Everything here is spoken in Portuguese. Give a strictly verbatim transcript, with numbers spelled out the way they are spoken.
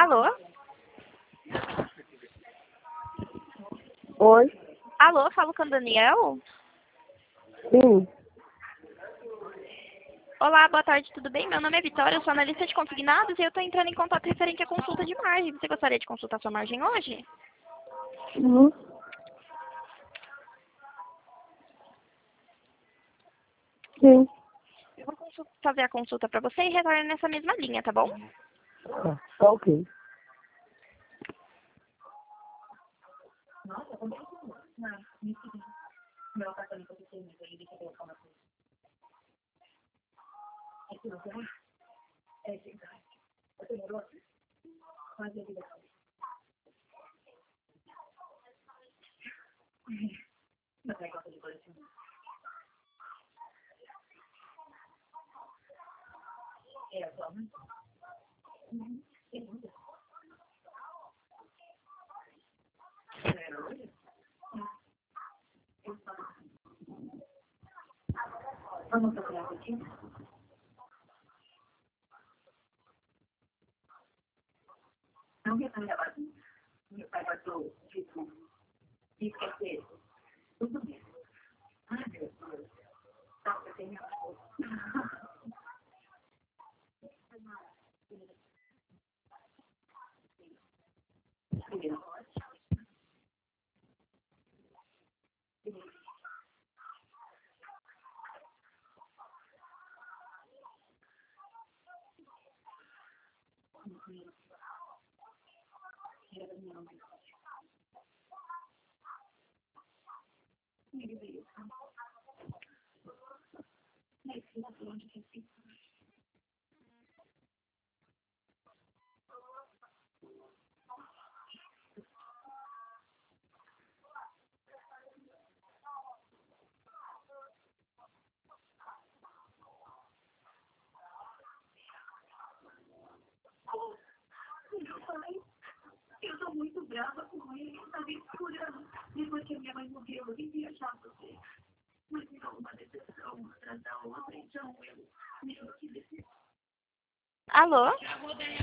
Alô? Oi? Alô, falo com o Daniel? Sim. Olá, boa tarde, tudo bem? Meu nome é Vitória, eu sou analista de consignados e eu estou entrando em contato referente à consulta de margem. Você gostaria de consultar sua margem hoje? Uhum. Sim. Eu vou consul- fazer a consulta para você e retorno nessa mesma linha, tá bom? Tá, tá ok. Alô?